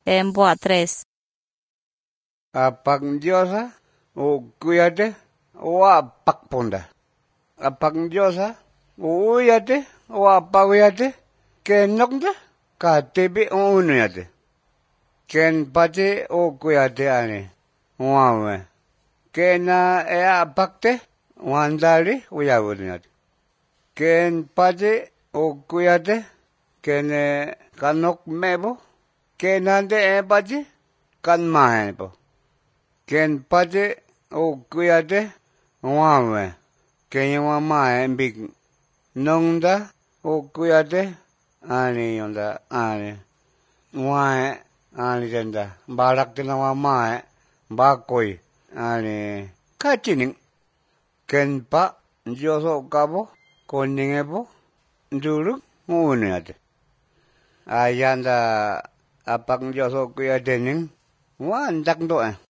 Emboa 3. Apag Diyosa, o kuyate, o apagponda. Apag Diyosa, o uyate, o apaguyate, ken nokda, katibi o unuyate. Ken pati o kuyate ane, uawe. Kena e apagte, wandali uyawunuyate. Ken pati o kuyate, kene kanok mebo, kenande e pati, kan mahebo. Ken pati o kuyate, wawe, kenya wamae big nongda o kuyate, ani yonda, ani, wae, ani yonda, barak tina wamae, bakoy, ani, kachining, ken pa, Diyoso kabo, koningebo, nduruk, unuyate. Ayanda, apang Diyoso kuyate ning, wan dakdo